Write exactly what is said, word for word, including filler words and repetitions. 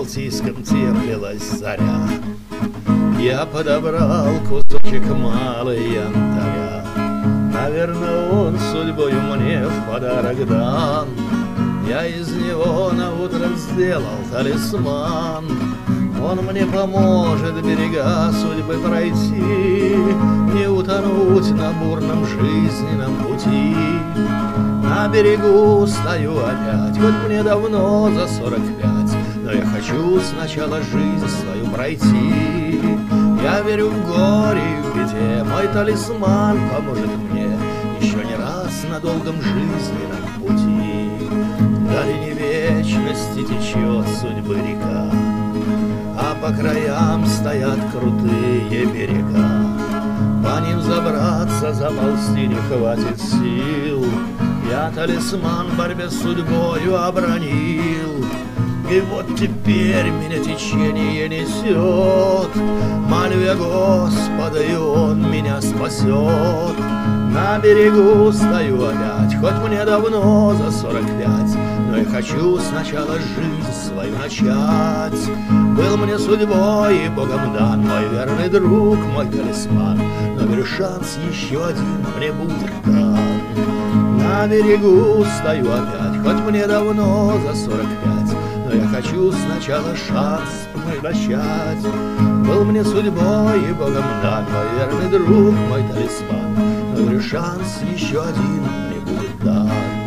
Балтийском теплилась заря. Я подобрал кусочек малый янтаря. Наверное, он судьбою мне в подарок дан. Я из него на утро сделал талисман. Он мне поможет берега судьбы пройти, не утонуть на бурном жизненном пути. На берегу стою опять, хоть мне давно за сорок пять, но я хочу сначала жизнь свою пройти. Я верю в горе и в беде, мой талисман поможет мне еще не раз на долгом жизненном пути. В долине вечности течет судьбы река, а по краям стоят крутые берега. По ним забраться, заползти не хватит сил. Я талисман в борьбе с судьбою обронил. И вот теперь меня течение несет. Молю я Господа, и Он меня спасет. На берегу стою опять, хоть мне давно за сорок пять, но я хочу сначала жизнь свою начать. Был мне судьбой и Богом дан мой верный друг, мой талисман, но верю, шанс еще один мне будет дан. На берегу стою опять, хоть мне давно за сорок пять, но я хочу сначала шанс мой начать. Был мне судьбой и Богом дан мой верный друг, мой талисман, но верю, шанс еще один мне будет дан.